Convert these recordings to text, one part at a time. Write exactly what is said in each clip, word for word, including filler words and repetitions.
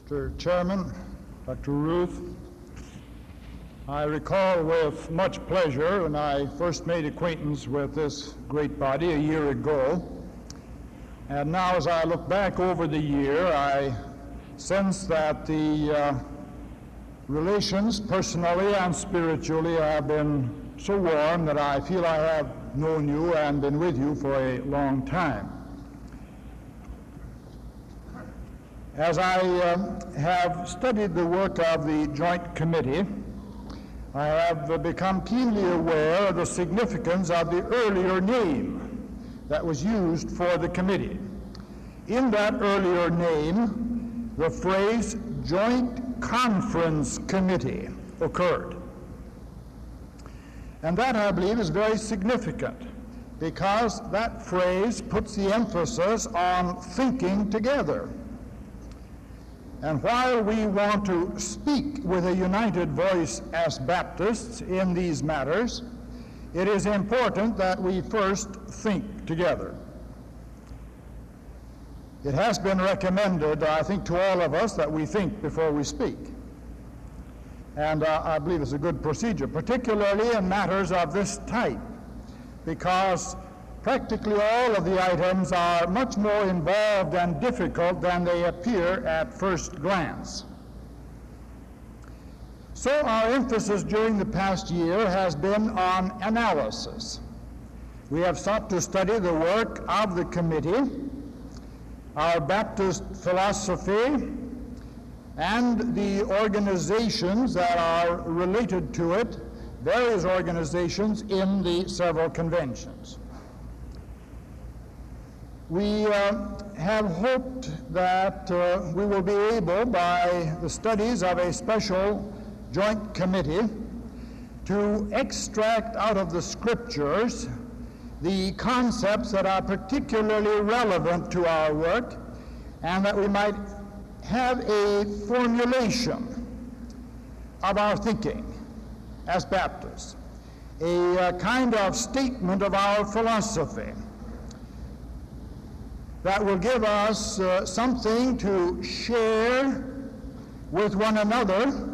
Mister Chairman, Doctor Ruth, I recall with much pleasure when I first made acquaintance with this great body a year ago. And now as I look back over the year, I sense that the uh, relations personally and spiritually have been so warm that I feel I have known you and been with you for a long time. As I uh, have studied the work of the Joint Committee, I have become keenly aware of the significance of the earlier name that was used for the committee. In that earlier name, the phrase Joint Conference Committee occurred. And that, I believe, is very significant because that phrase puts the emphasis on thinking together. And while we want to speak with a united voice as Baptists in these matters, it is important that we first think together. It has been recommended, I think, to all of us that we think before we speak. And uh, I believe it's a good procedure, particularly in matters of this type, because practically all of the items are much more involved and difficult than they appear at first glance. So our emphasis during the past year has been on analysis. We have sought to study the work of the committee, our Baptist philosophy, and the organizations that are related to it, various organizations in the several conventions. We uh, have hoped that uh, we will be able, by the studies of a special joint committee, to extract out of the scriptures the concepts that are particularly relevant to our work, and that we might have a formulation of our thinking as Baptists, a uh, kind of statement of our philosophy that will give us uh, something to share with one another,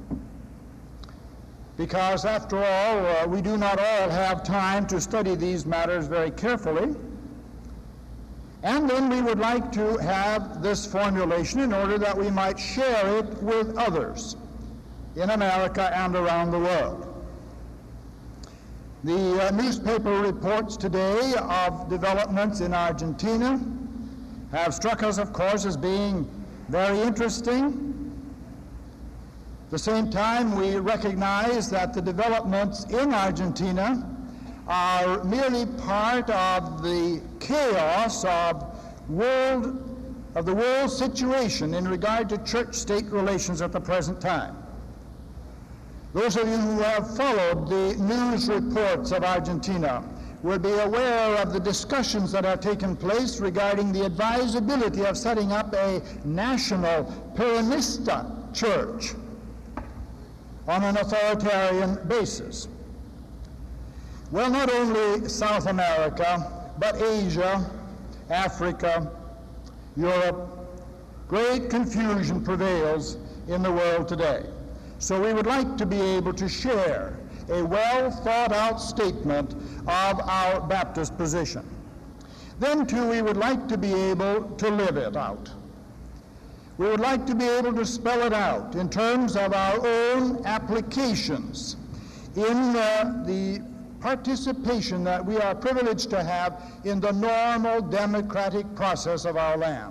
because after all, uh, we do not all have time to study these matters very carefully. And then we would like to have this formulation in order that we might share it with others in America and around the world. The uh, newspaper reports today of developments in Argentina have struck us, of course, as being very interesting. At the same time, we recognize that the developments in Argentina are merely part of the chaos of world of the world situation in regard to church-state relations at the present time. Those of you who have followed the news reports of Argentina will be aware of the discussions that are taking place regarding the advisability of setting up a national Peronista church on an authoritarian basis. Well, not only South America, but Asia, Africa, Europe, great confusion prevails in the world today. So we would like to be able to share a well thought out statement of our Baptist position. Then too, we would like to be able to live it out. We would like to be able to spell it out in terms of our own applications in uh, the participation that we are privileged to have in the normal democratic process of our land.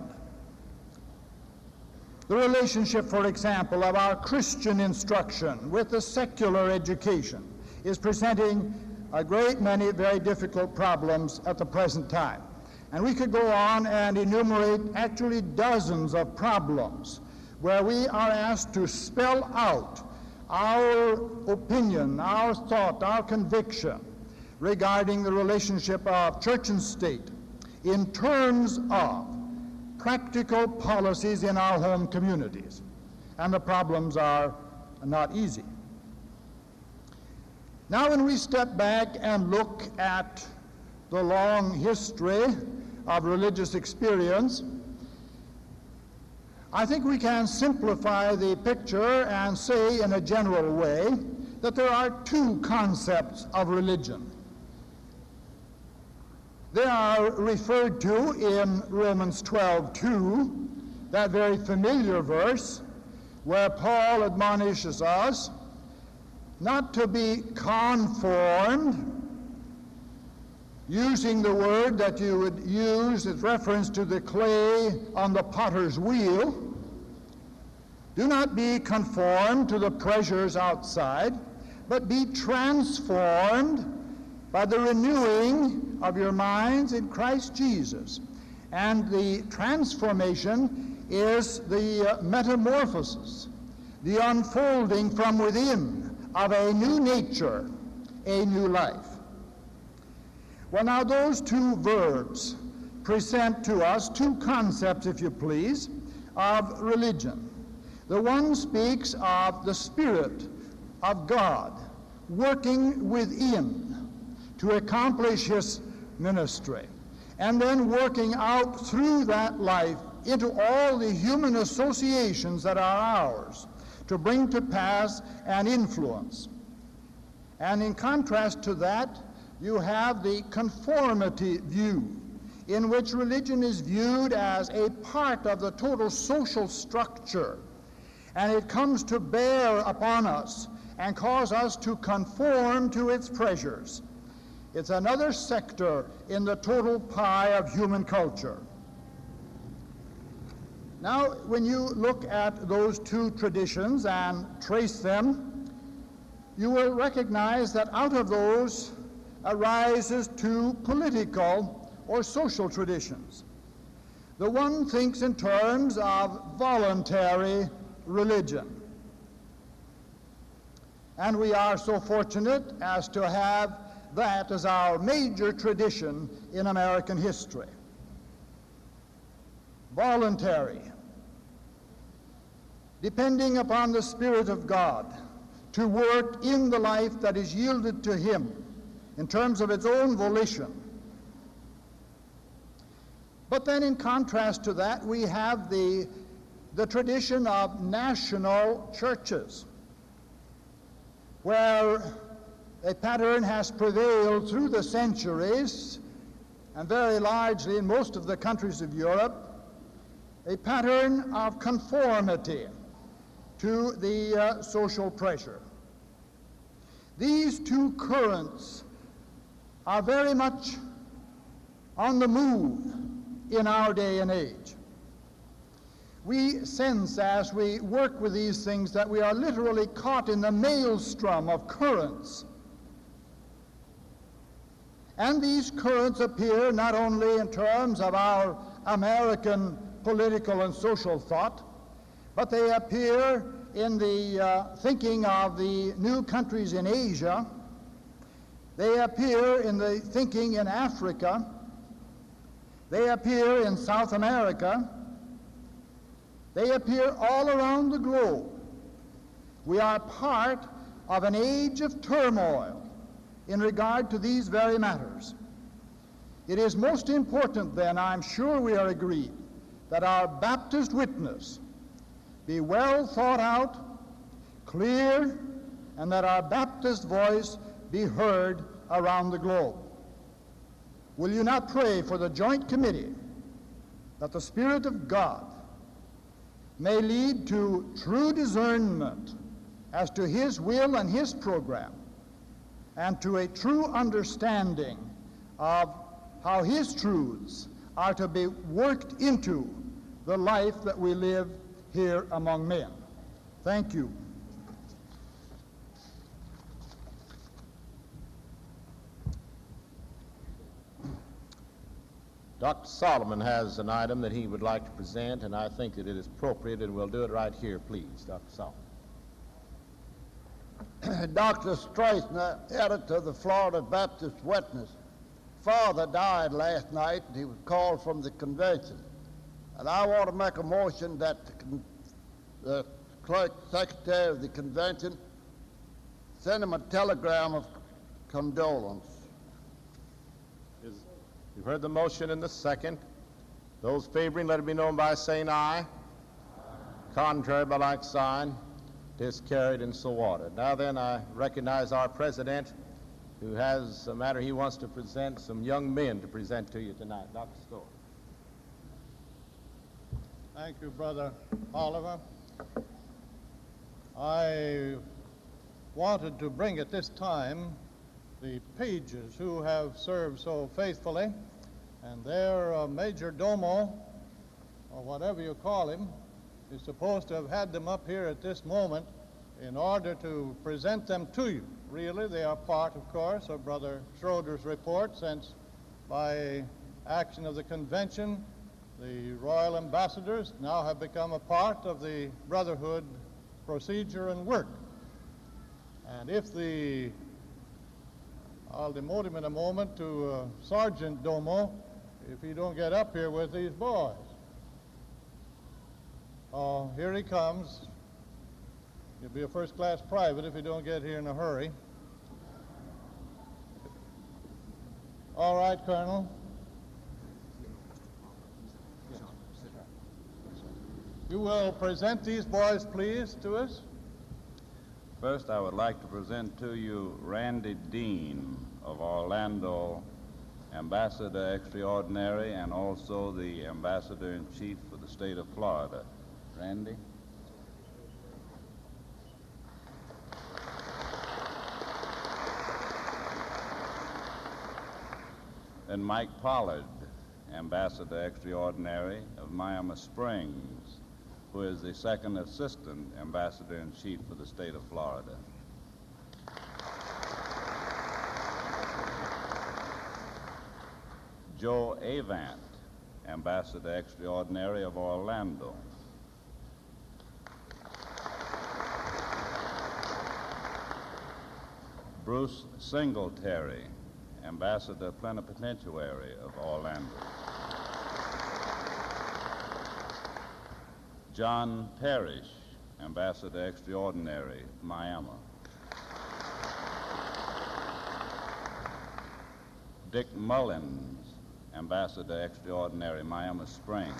The relationship, for example, of our Christian instruction with the secular education is presenting a great many very difficult problems at the present time. And we could go on and enumerate actually dozens of problems where we are asked to spell out our opinion, our thought, our conviction regarding the relationship of church and state in terms of practical policies in our home communities. And the problems are not easy. Now, when we step back and look at the long history of religious experience, I think we can simplify the picture and say in a general way that there are two concepts of religion. They are referred to in Romans twelve two, that very familiar verse where Paul admonishes us not to be conformed, using the word that you would use as reference to the clay on the potter's wheel. Do not be conformed to the pleasures outside, but be transformed by the renewing of your minds in Christ Jesus. And the transformation is the uh, metamorphosis, the unfolding from within of a new nature, a new life. Well, now those two verbs present to us two concepts, if you please, of religion. The one speaks of the Spirit of God working within to accomplish his ministry, and then working out through that life into all the human associations that are ours to bring to pass an influence. And in contrast to that, you have the conformity view, in which religion is viewed as a part of the total social structure, and it comes to bear upon us and cause us to conform to its pleasures. It's another sector in the total pie of human culture. Now, when you look at those two traditions and trace them, you will recognize that out of those arises two political or social traditions. The one thinks in terms of voluntary religion. And we are so fortunate as to have that as our major tradition in American history. Voluntary, depending upon the Spirit of God to work in the life that is yielded to him in terms of its own volition. But then in contrast to that, we have the, the tradition of national churches, where a pattern has prevailed through the centuries, and very largely in most of the countries of Europe, a pattern of conformity to the uh, social pressure. These two currents are very much on the move in our day and age. We sense as we work with these things that we are literally caught in the maelstrom of currents. And these currents appear not only in terms of our American political and social thought, but they appear in the uh, thinking of the new countries in Asia. They appear in the thinking in Africa. They appear in South America. They appear all around the globe. We are part of an age of turmoil in regard to these very matters. It is most important then, I'm sure we are agreed, that our Baptist witness be well thought out, clear, and that our Baptist voice be heard around the globe. Will you not pray for the joint committee that the Spirit of God may lead to true discernment as to his will and his program, and to a true understanding of how his truths are to be worked into the life that we live here among men. Thank you. Doctor Solomon has an item that he would like to present, and I think that it is appropriate, and we'll do it right here, please. Doctor Solomon. Doctor Straisner, editor of the Florida Baptist Witness, father died last night, and he was called from the convention. And I want to make a motion that the, con the clerk secretary of the convention send him a telegram of condolence. Is, you've heard the motion in the second. Those favoring, let it be known by saying aye. Aye. Contrary by like sign. It is carried and so ordered. Now then, I recognize our president, who has a matter he wants to present, some young men to present to you tonight. Doctor Story. Thank you, Brother Oliver. I wanted to bring at this time the pages who have served so faithfully, and their uh, major domo, or whatever you call him, is supposed to have had them up here at this moment in order to present them to you. Really, they are part, of course, of Brother Schroeder's report, since by action of the convention, the royal ambassadors now have become a part of the Brotherhood procedure and work. And if the, I'll demote him in a moment to uh, Sergeant Domo, if he don't get up here with these boys. Oh, here he comes. You'll be a first-class private if you don't get here in a hurry. All right, Colonel. You will present these boys, please, to us. First, I would like to present to you Randy Dean of Orlando, Ambassador Extraordinary, and also the Ambassador-in-Chief for the state of Florida. Randy? And Mike Pollard, Ambassador Extraordinary of Miami Springs, who is the second assistant ambassador-in-chief for the state of Florida. Joe Avant, Ambassador Extraordinary of Orlando. Bruce Singletary, Ambassador Plenipotentiary of Orlando. John Parrish, Ambassador Extraordinary, Miami. Dick Mullins, Ambassador Extraordinary, Miami Springs.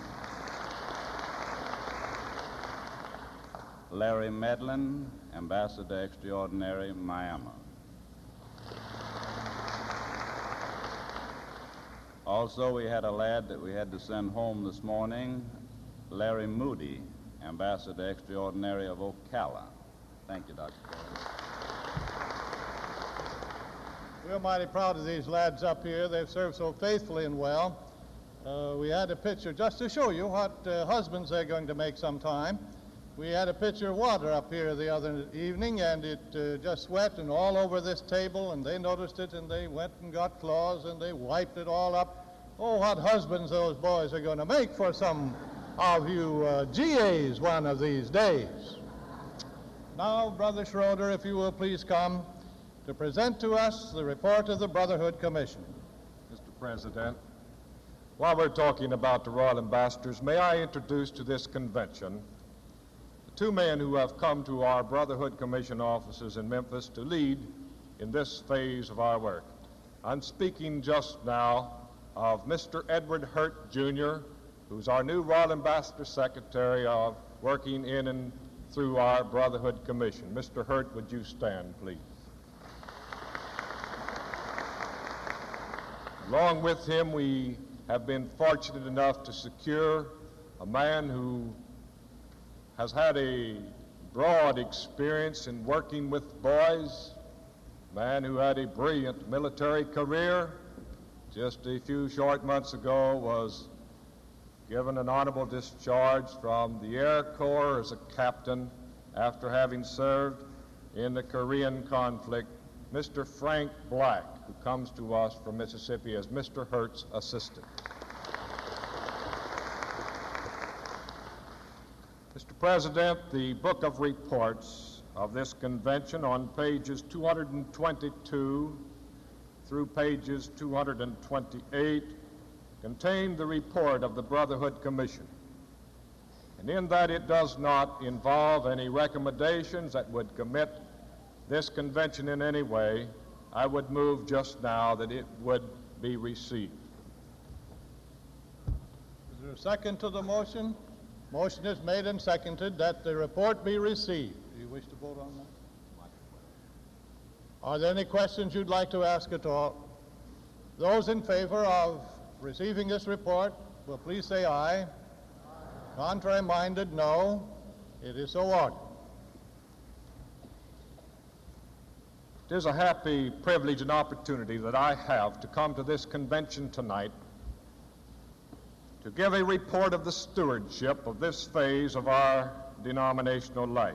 Larry Medlin, Ambassador Extraordinary, Miami. Also, we had a lad that we had to send home this morning, Larry Moody, Ambassador Extraordinary of Ocala. Thank you, Doctor We're mighty proud of these lads up here. They've served so faithfully and well. Uh, we had a picture just to show you what uh, husbands they're going to make sometime. We had a pitcher of water up here the other evening, and it uh, just wet and all over this table, and they noticed it, and they went and got cloths, and they wiped it all up. Oh, what husbands those boys are going to make for some of you uh, G As one of these days. Now, Brother Schroeder, if you will please come to present to us the report of the Brotherhood Commission. Mister President, while we're talking about the Royal Ambassadors, may I introduce to this convention the two men who have come to our Brotherhood Commission offices in Memphis to lead in this phase of our work. I'm speaking just now of Mister Edward Hurt, Junior, who's our new Royal Ambassador Secretary of working in and through our Brotherhood Commission. Mister Hurt, would you stand, please? Along with him, we have been fortunate enough to secure a man who has had a broad experience in working with boys, a man who had a brilliant military career. Just a few short months ago was given an honorable discharge from the Air Corps as a captain after having served in the Korean conflict, Mister Frank Black, who comes to us from Mississippi as Mister Hurt's assistant. Mister President, the book of reports of this convention on pages two hundred twenty-two through pages two hundred twenty-eight contain the report of the Brotherhood Commission. And in that it does not involve any recommendations that would commit this convention in any way. I would move just now that it would be received. Is there a second to the motion? Motion is made and seconded that the report be received. Do you wish to vote on that? Are there any questions you'd like to ask at all? Those in favor of receiving this report will please say aye. Aye. Contrary minded, no. It is so ordered. It is a happy privilege and opportunity that I have to come to this convention tonight to give a report of the stewardship of this phase of our denominational life.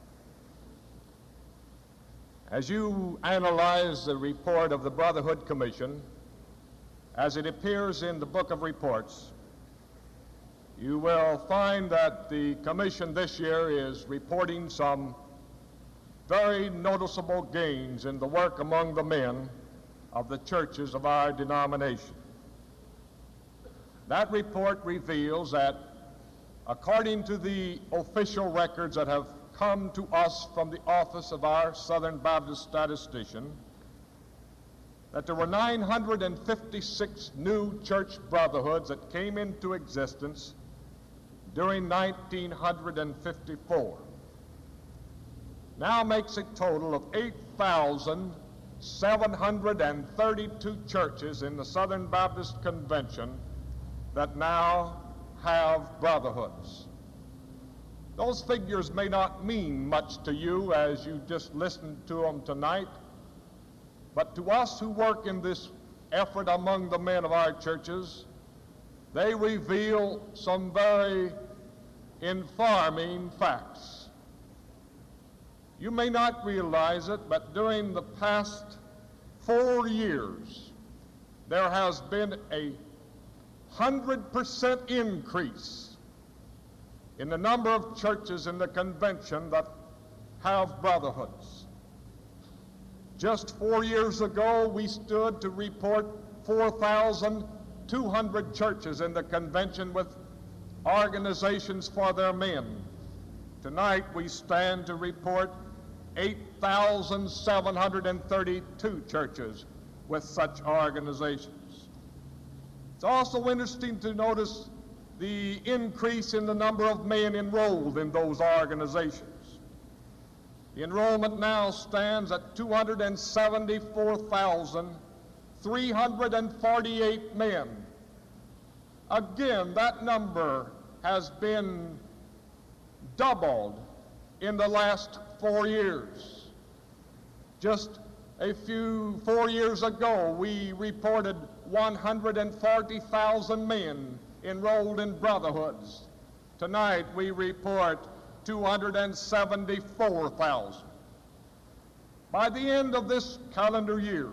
As you analyze the report of the Brotherhood Commission, as it appears in the Book of Reports, you will find that the Commission this year is reporting some very noticeable gains in the work among the men of the churches of our denomination. That report reveals that, according to the official records that have come to us from the office of our Southern Baptist statistician, that there were nine hundred fifty-six new church brotherhoods that came into existence during nineteen fifty-four. Now makes a total of eight thousand seven hundred thirty-two churches in the Southern Baptist Convention that now have brotherhoods. Those figures may not mean much to you as you just listened to them tonight, but to us who work in this effort among the men of our churches, they reveal some very informing facts. You may not realize it, but during the past four years, there has been a hundred percent increase in the number of churches in the convention that have brotherhoods. Just four years ago, we stood to report four thousand two hundred churches in the convention with organizations for their men. Tonight, we stand to report eight thousand seven hundred thirty-two churches with such organizations. It's also interesting to notice the increase in the number of men enrolled in those organizations. The enrollment now stands at two hundred seventy-four thousand three hundred forty-eight men. Again, that number has been doubled in the last four years. Just a few, four years ago, we reported one hundred forty thousand men enrolled in brotherhoods. Tonight, we report two hundred seventy-four thousand. By the end of this calendar year,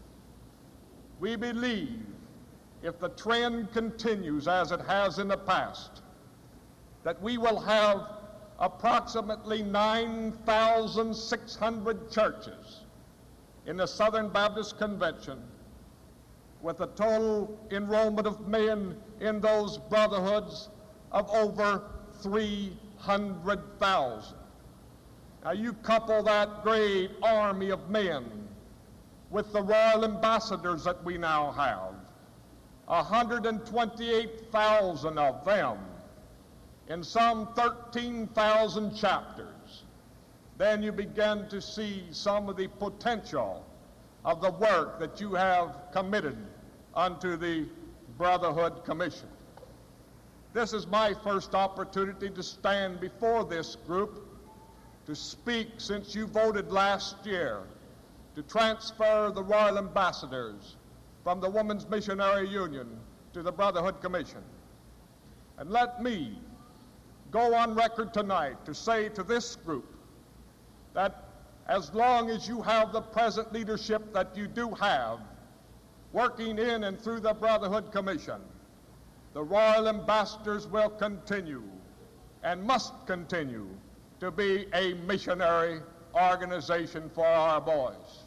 we believe, if the trend continues as it has in the past, that we will have approximately nine thousand six hundred churches in the Southern Baptist Convention, with a total enrollment of men in those brotherhoods of over three hundred thousand. Now you couple that great army of men with the royal ambassadors that we now have, one hundred twenty-eight thousand of them in some thirteen thousand chapters, then you begin to see some of the potential of the work that you have committed unto the Brotherhood Commission. This is my first opportunity to stand before this group to speak, since you voted last year to transfer the royal ambassadors from the Women's Missionary Union to the Brotherhood Commission. And let me go on record tonight to say to this group that as long as you have the present leadership that you do have, working in and through the Brotherhood Commission, the royal ambassadors will continue and must continue to be a missionary organization for our boys.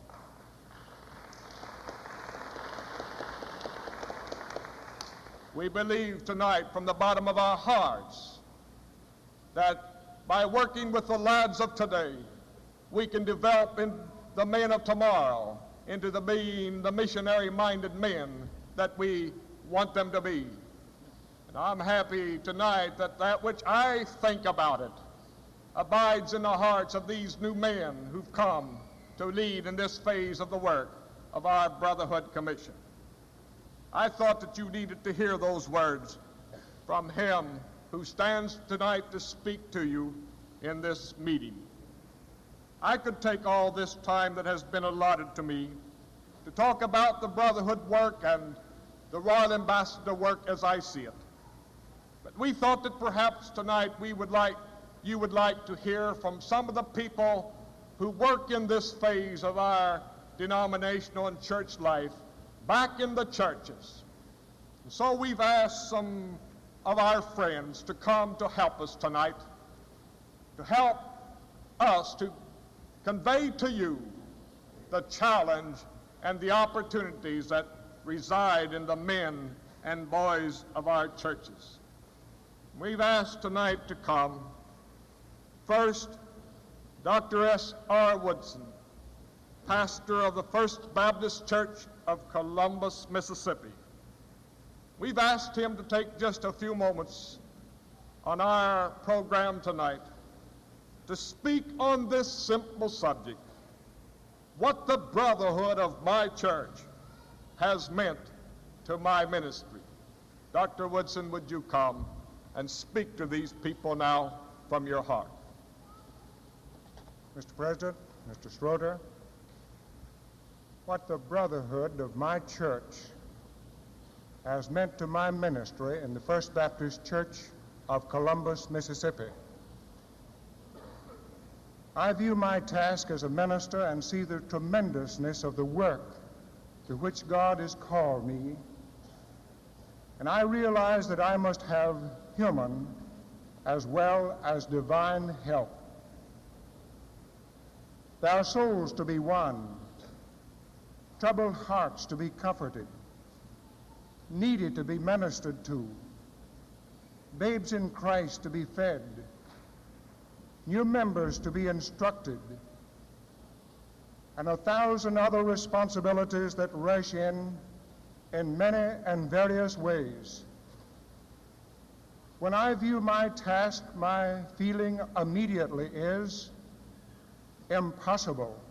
We believe tonight from the bottom of our hearts that by working with the lads of today, we can develop in the men of tomorrow into the being the missionary-minded men that we want them to be. And I'm happy tonight that that which I think about it abides in the hearts of these new men who've come to lead in this phase of the work of our Brotherhood Commission. I thought that you needed to hear those words from him who stands tonight to speak to you in this meeting. I could take all this time that has been allotted to me to talk about the Brotherhood work and the Royal Ambassador work as I see it. But we thought that perhaps tonight we would like, you would like to hear from some of the people who work in this phase of our denominational and church life back in the churches. And so we've asked some of our friends to come to help us tonight, to help us to convey to you the challenge and the opportunities that reside in the men and boys of our churches. We've asked tonight to come, first, Doctor S R Woodson, pastor of the First Baptist Church of Columbus, Mississippi. We've asked him to take just a few moments on our program tonight to speak on this simple subject, what the brotherhood of my church has meant to my ministry. Doctor Woodson, would you come and speak to these people now from your heart? Mister President, Mister Schroeder, what the brotherhood of my church has meant to my ministry in the First Baptist Church of Columbus, Mississippi. I view my task as a minister and see the tremendousness of the work to which God has called me, and I realize that I must have human as well as divine help. There are souls to be won, troubled hearts to be comforted, needy to be ministered to, babes in Christ to be fed, new members to be instructed, and a thousand other responsibilities that rush in in many and various ways. When I view my task, my feeling immediately is impossible.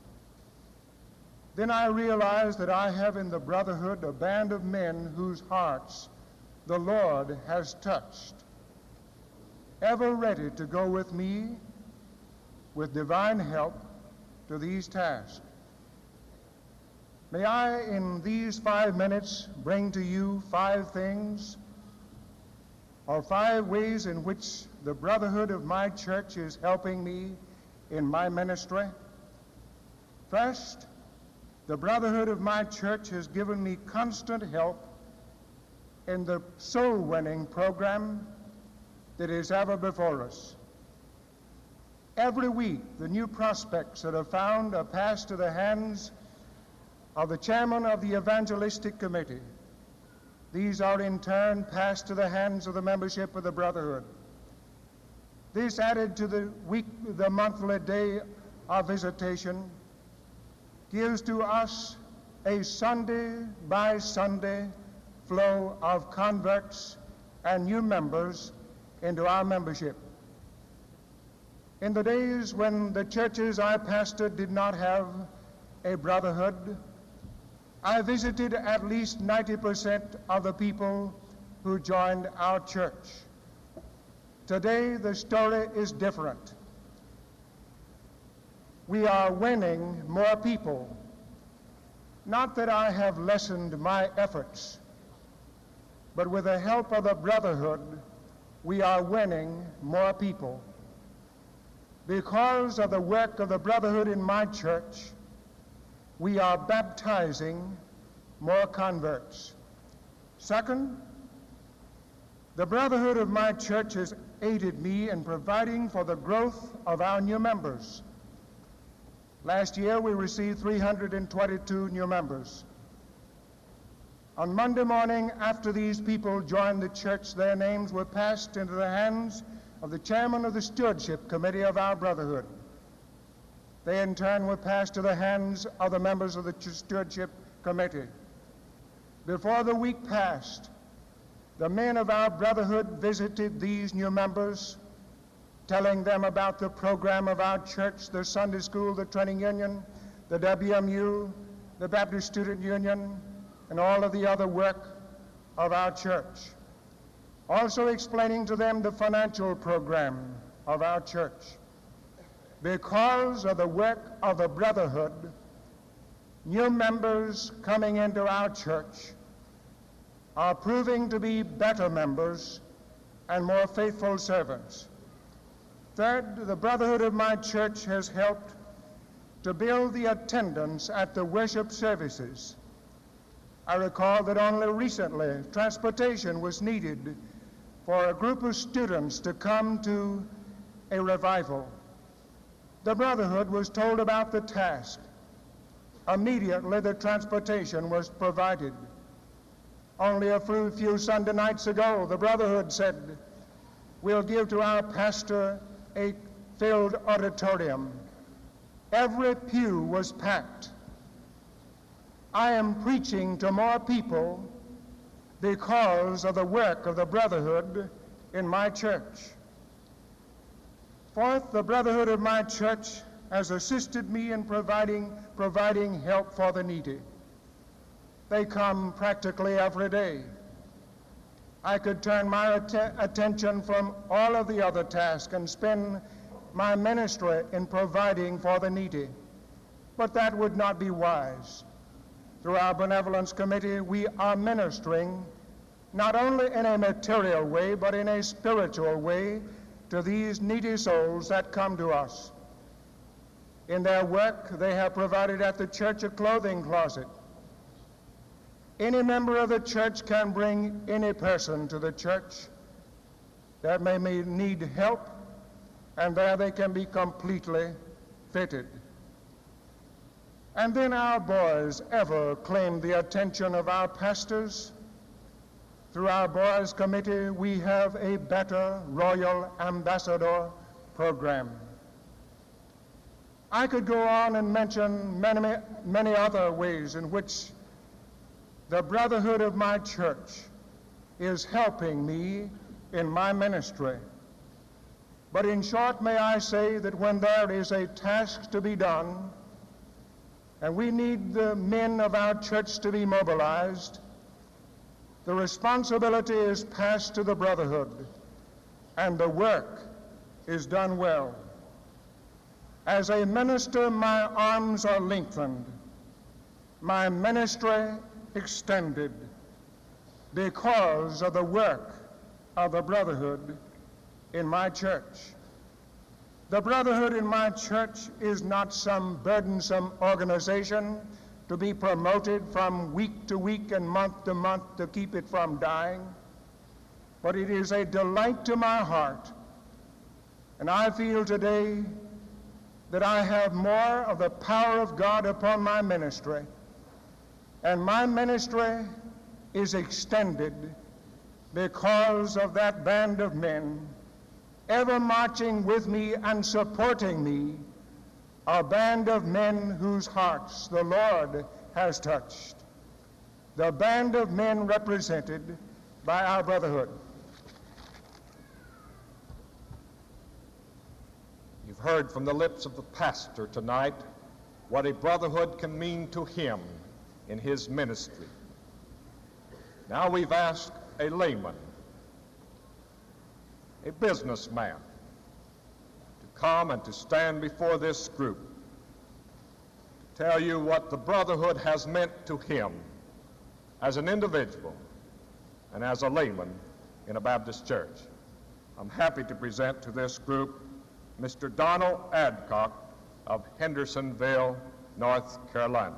Then I realize that I have in the brotherhood a band of men whose hearts the Lord has touched, ever ready to go with me with divine help to these tasks. May I, in these five minutes, bring to you five things, or five ways in which the brotherhood of my church is helping me in my ministry. First, the brotherhood of my church has given me constant help in the soul-winning program that is ever before us. Every week, the new prospects that are found are passed to the hands of the chairman of the evangelistic committee. These are in turn passed to the hands of the membership of the brotherhood. This added to the week, the monthly day of visitation, gives to us a Sunday by Sunday flow of converts and new members into our membership. In the days when the churches I pastored did not have a brotherhood, I visited at least ninety percent of the people who joined our church. Today, the story is different. We are winning more people. Not that I have lessened my efforts, but with the help of the brotherhood, we are winning more people. Because of the work of the brotherhood in my church, we are baptizing more converts. Second, the brotherhood of my church has aided me in providing for the growth of our new members. Last year, we received three hundred twenty-two new members. On Monday morning, after these people joined the church, their names were passed into the hands of the chairman of the stewardship committee of our brotherhood. They in turn were passed to the hands of the members of the stewardship committee. Before the week passed, The men of our brotherhood visited these new members, telling them about the program of our church, the Sunday School, the Training Union, the W M U, the Baptist Student Union, and all of the other work of our church. Also explaining to them the financial program of our church. Because of the work of the brotherhood, new members coming into our church are proving to be better members and more faithful servants. Third, the brotherhood of my church has helped to build the attendance at the worship services. I recall that only recently transportation was needed for a group of students to come to a revival. The brotherhood was told about the task. Immediately the transportation was provided. Only a few, few Sunday nights ago, the brotherhood said, "We'll give to our pastor a filled auditorium." Every pew was packed. I am preaching to more people because of the work of the brotherhood in my church. Fourth, the brotherhood of my church has assisted me in providing, providing help for the needy. They come practically every day. I could turn my att- attention from all of the other tasks and spend my ministry in providing for the needy, but that would not be wise. Through our benevolence committee, we are ministering not only in a material way, but in a spiritual way to these needy souls that come to us. In their work, they have provided at the church a clothing closet. Any member of the church can bring any person to the church that may need help, and there they can be completely fitted. And then our boys ever claim the attention of our pastors. Through our boys committee, we have a better Royal Ambassador program. I could go on and mention many, many other ways in which the brotherhood of my church is helping me in my ministry. But in short, may I say that when there is a task to be done, and we need the men of our church to be mobilized, the responsibility is passed to the brotherhood, and the work is done well. As a minister, my arms are lengthened, my ministry extended, because of the work of the brotherhood in my church. The brotherhood in my church is not some burdensome organization to be promoted from week to week and month to month to keep it from dying, but it is a delight to my heart. And I feel today that I have more of the power of God upon my ministry, and my ministry is extended because of that band of men ever marching with me and supporting me, a band of men whose hearts the Lord has touched, the band of men represented by our brotherhood. You've heard from the lips of the pastor tonight what a brotherhood can mean to him in his ministry. Now we've asked a layman, a businessman, to come and to stand before this group to tell you what the brotherhood has meant to him as an individual and as a layman in a Baptist church. I'm happy to present to this group Mister Donald Adcock of Hendersonville, North Carolina.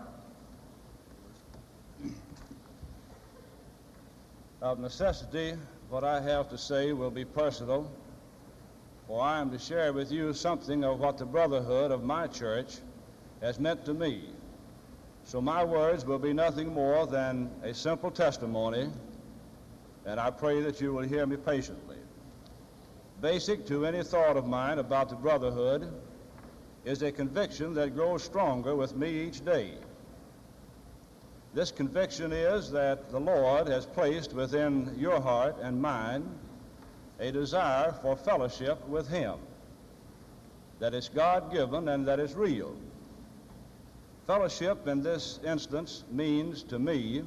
Of necessity, what I have to say will be personal, for I am to share with you something of what the brotherhood of my church has meant to me. So my words will be nothing more than a simple testimony, and I pray that you will hear me patiently. Basic to any thought of mine about the brotherhood is a conviction that grows stronger with me each day. This conviction is that the Lord has placed within your heart and mine a desire for fellowship with Him, that it's God-given and that it's real. Fellowship in this instance means to me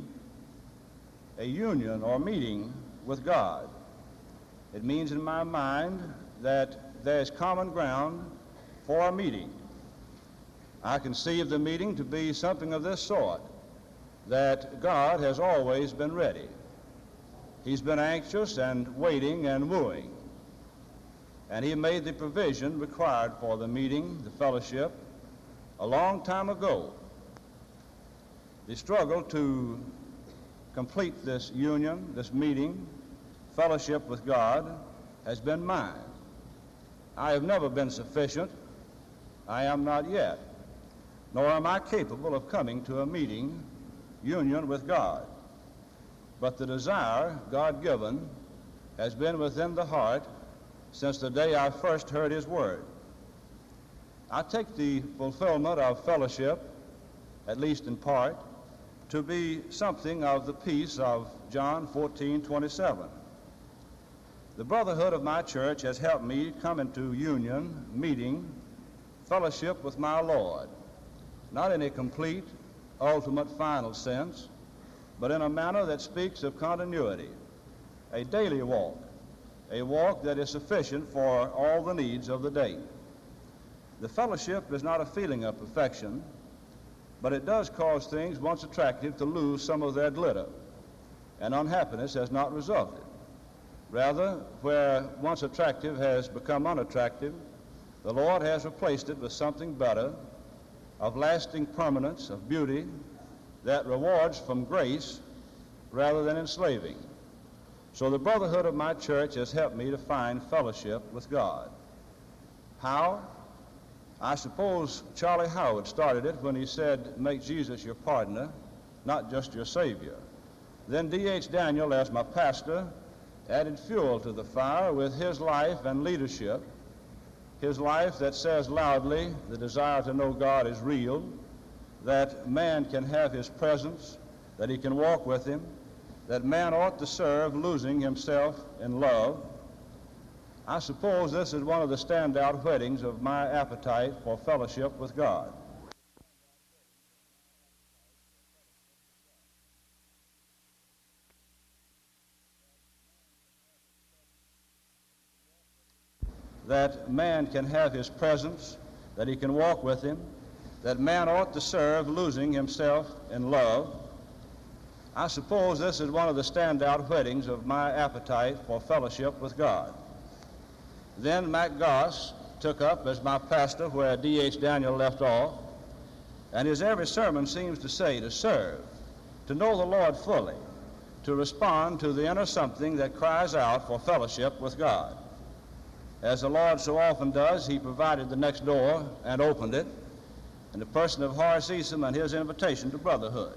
a union or meeting with God. It means in my mind that there is common ground for a meeting. I conceive the meeting to be something of this sort, that God has always been ready. He's been anxious and waiting and wooing. And He made the provision required for the meeting, the fellowship, a long time ago. The struggle to complete this union, this meeting, fellowship with God, has been mine. I have never been sufficient. I am not yet. Nor am I capable of coming to a meeting, union with God. But the desire, God-given, has been within the heart since the day I first heard His word. I take the fulfillment of fellowship, at least in part, to be something of the peace of John fourteen twenty-seven. The brotherhood of my church has helped me come into union, meeting, fellowship with my Lord, not in a complete, ultimate, final sense, but in a manner that speaks of continuity, a daily walk, a walk that is sufficient for all the needs of the day. The fellowship is not a feeling of perfection, but it does cause things once attractive to lose some of their glitter, and unhappiness has not resulted. Rather, where once attractive has become unattractive, the Lord has replaced it with something better, of lasting permanence, of beauty, that rewards from grace rather than enslaving. So the brotherhood of my church has helped me to find fellowship with God. How? I suppose Charlie Howard started it when he said, make Jesus your partner, not just your Savior. Then D H Daniel, as my pastor, added fuel to the fire with his life and leadership, his life that says loudly the desire to know God is real, that man can have His presence, that he can walk with Him, that man ought to serve losing himself in love. I suppose this is one of the standout weddings of my appetite for fellowship with God. That man can have His presence, that he can walk with Him, that man ought to serve losing himself in love. I suppose this is one of the standout weddings of my appetite for fellowship with God. Then Mac Goss took up as my pastor where D H Daniel left off, and his every sermon seems to say to serve, to know the Lord fully, to respond to the inner something that cries out for fellowship with God. As the Lord so often does, He provided the next door and opened it, in the person of Horace Easom and his invitation to brotherhood.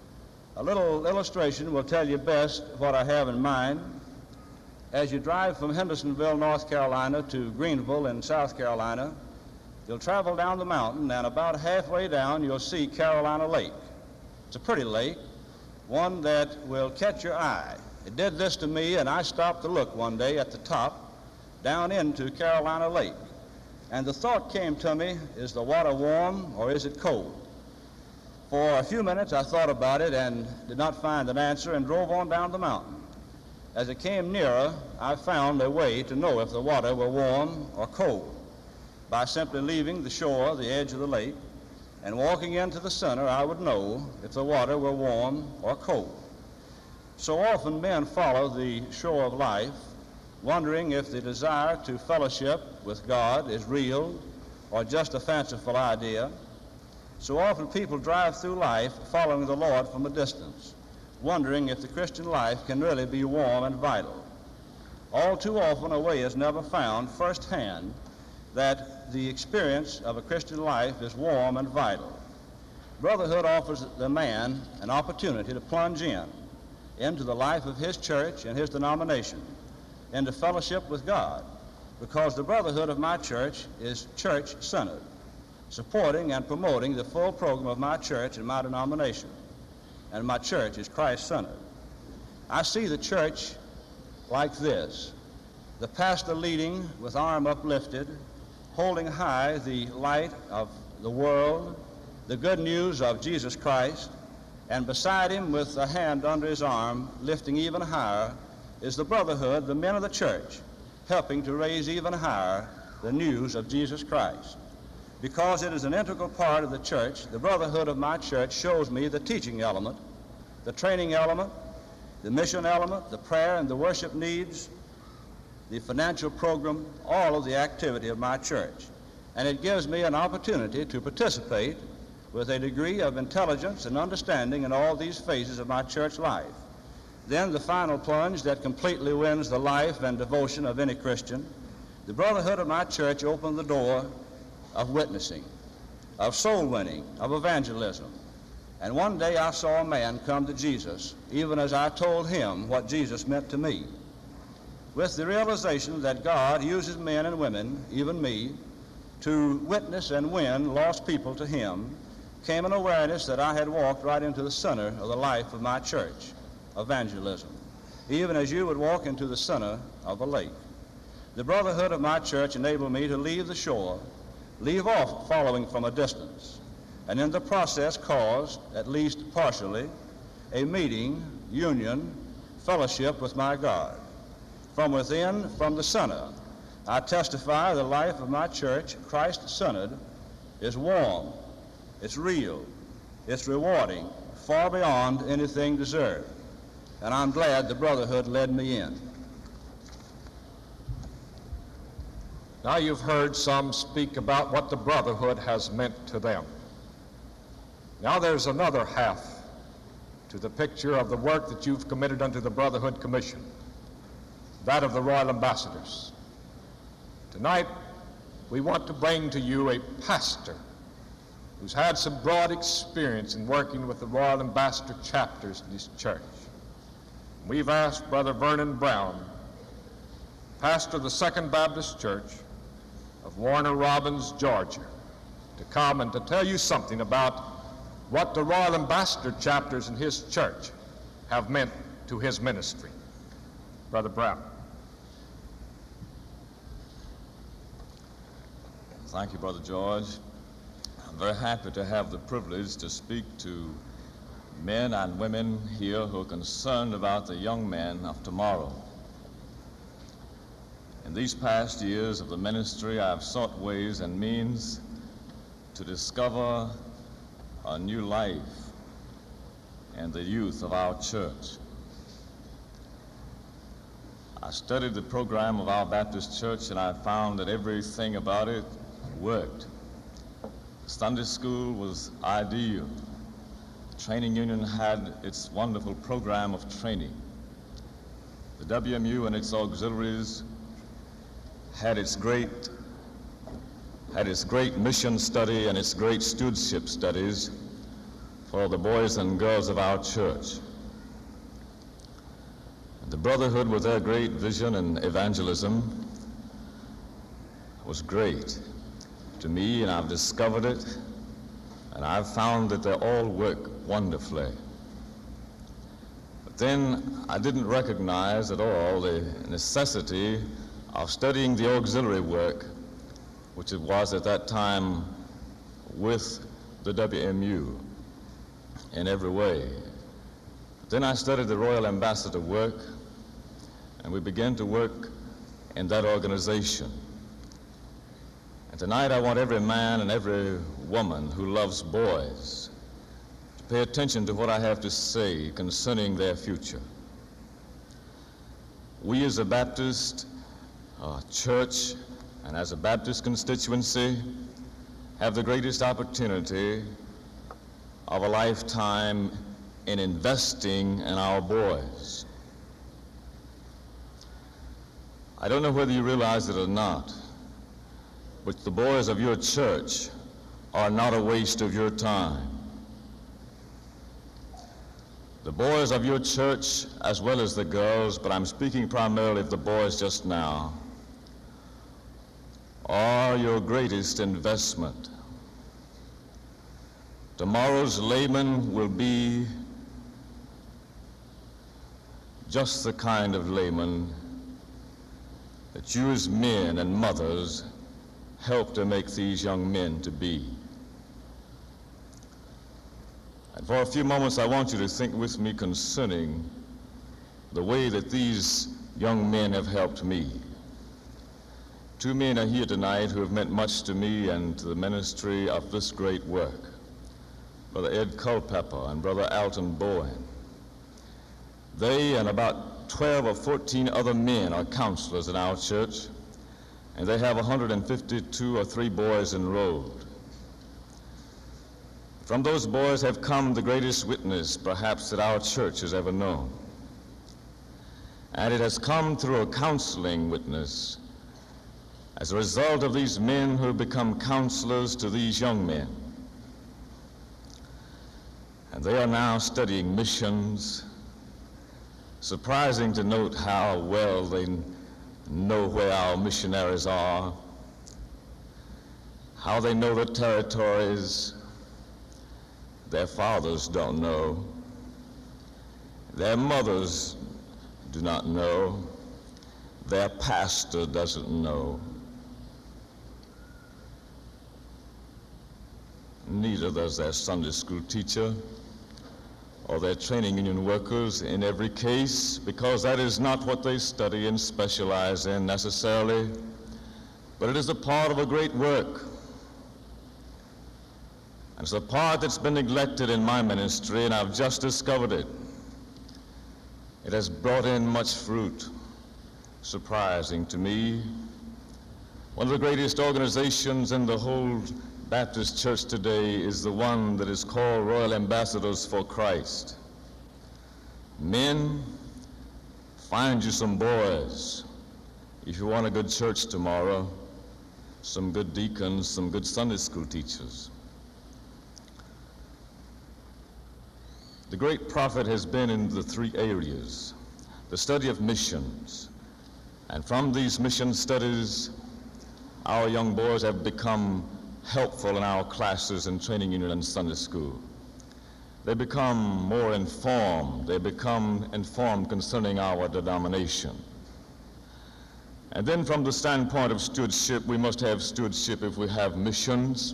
A little illustration will tell you best what I have in mind. As you drive from Hendersonville, North Carolina to Greenville in South Carolina, you'll travel down the mountain, and about halfway down you'll see Carolina Lake. It's a pretty lake, one that will catch your eye. It did this to me, and I stopped to look one day at the top down into Carolina Lake. And the thought came to me, is the water warm or is it cold? For a few minutes I thought about it and did not find an answer and drove on down the mountain. As it came nearer, I found a way to know if the water were warm or cold by simply leaving the shore, the edge of the lake, and walking into the center. I would know if the water were warm or cold. So often men follow the shore of life, wondering if the desire to fellowship with God is real or just a fanciful idea. So often people drive through life following the Lord from a distance, wondering if the Christian life can really be warm and vital. All too often a way is never found firsthand that the experience of a Christian life is warm and vital. Brotherhood offers the man an opportunity to plunge in, into the life of his church and his denomination, into fellowship with God, because the brotherhood of my church is church-centered, supporting and promoting the full program of my church and my denomination. and my church is Christ-centered. I see the church like this: the pastor leading with arm uplifted, holding high the light of the world, the good news of Jesus Christ, and beside him with a hand under his arm, lifting even higher, is the brotherhood, the men of the church, helping to raise even higher the news of Jesus Christ. Because it is an integral part of the church, the brotherhood of my church shows me the teaching element, the training element, the mission element, the prayer and the worship needs, the financial program, all of the activity of my church. And it gives me an opportunity to participate with a degree of intelligence and understanding in all these phases of my church life. Then the final plunge that completely wins the life and devotion of any Christian, the brotherhood of my church opened the door of witnessing, of soul winning, of evangelism. And one day I saw a man come to Jesus, even as I told him what Jesus meant to me. With the realization that God uses men and women, even me, to witness and win lost people to him, came an awareness that I had walked right into the center of the life of my church, evangelism, even as you would walk into the center of a lake. The brotherhood of my church enabled me to leave the shore, leave off following from a distance, and in the process caused, at least partially, a meeting, union, fellowship with my God. From within, from the center, I testify the life of my church, Christ-centered, is warm, it's real, it's rewarding, far beyond anything deserved. And I'm glad the brotherhood led me in. Now you've heard some speak about what the brotherhood has meant to them. Now there's another half to the picture of the work that you've committed unto the Brotherhood Commission, that of the Royal Ambassadors. Tonight, we want to bring to you a pastor who's had some broad experience in working with the Royal Ambassador chapters in his church. We've asked Brother Vernon Brown, pastor of the Second Baptist Church of Warner Robins, Georgia, to come and to tell you something about what the Royal Ambassador chapters in his church have meant to his ministry. Brother Brown. Thank you, Brother George. I'm very happy to have the privilege to speak to men and women here who are concerned about the young men of tomorrow. In these past years of the ministry, I have sought ways and means to discover a new life in the youth of our church. I studied the program of our Baptist church, and I found that everything about it worked. Sunday school was ideal. The training union had its wonderful program of training. The W M U and its auxiliaries had its great had its great mission study and its great stewardship studies for the boys and girls of our church. The Brotherhood, with their great vision and evangelism, was great to me, and I've discovered it, and I've found that they all work wonderfully. But then I didn't recognize at all the necessity of studying the auxiliary work, which it was at that time with the W M U in every way. But then I studied the Royal Ambassador work, and we began to work in that organization. And tonight I want every man and every woman who loves boys to pay attention to what I have to say concerning their future. We as a Baptist uh, church and as a Baptist constituency have the greatest opportunity of a lifetime in investing in our boys. I don't know whether you realize it or not, but the boys of your church are not a waste of your time. The boys of your church, as well as the girls, but I'm speaking primarily of the boys just now, are your greatest investment. Tomorrow's layman will be just the kind of layman that you as men and mothers help to make these young men to be. And for a few moments, I want you to think with me concerning the way that these young men have helped me. Two men are here tonight who have meant much to me and to the ministry of this great work. Brother Ed Culpepper and Brother Alton Bowen. They and about twelve or fourteen other men are counselors in our church, and they have one hundred fifty-two or three boys enrolled. From those boys have come the greatest witness, perhaps, that our church has ever known. And it has come through a counseling witness as a result of these men who have become counselors to these young men. And they are now studying missions. Surprising to note how well they know where our missionaries are, how they know the territories. Their fathers don't know. Their mothers do not know. Their pastor doesn't know. Neither does their Sunday school teacher or their training union workers in every case, because that is not what they study and specialize in necessarily, but it is a part of a great work. And it's a part that's been neglected in my ministry, and I've just discovered it. It has brought in much fruit, surprising to me. One of the greatest organizations in the whole Baptist Church today is the one that is called Royal Ambassadors for Christ. Men, find you some boys. If you want a good church tomorrow, some good deacons, some good Sunday school teachers. The great prophet has been in the three areas: the study of missions. And from these mission studies, our young boys have become helpful in our classes and training union and Sunday school. They become more informed. They become informed concerning our denomination. And then from the standpoint of stewardship, we must have stewardship if we have missions.